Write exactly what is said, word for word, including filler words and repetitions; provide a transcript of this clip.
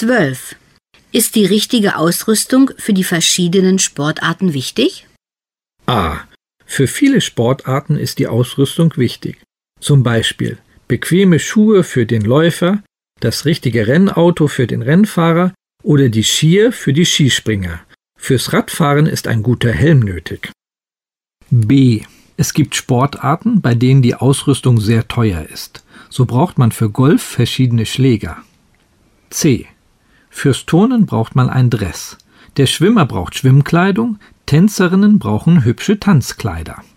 zwölf. Ist die richtige Ausrüstung für die verschiedenen Sportarten wichtig? A. Für viele Sportarten ist die Ausrüstung wichtig. Zum Beispiel bequeme Schuhe für den Läufer, das richtige Rennauto für den Rennfahrer oder die Skier für die Skispringer. Fürs Radfahren ist ein guter Helm nötig. B. Es gibt Sportarten, bei denen die Ausrüstung sehr teuer ist. So braucht man für Golf verschiedene Schläger. C. Fürs Turnen braucht man ein Dress. Der Schwimmer braucht Schwimmkleidung, Tänzerinnen brauchen hübsche Tanzkleider.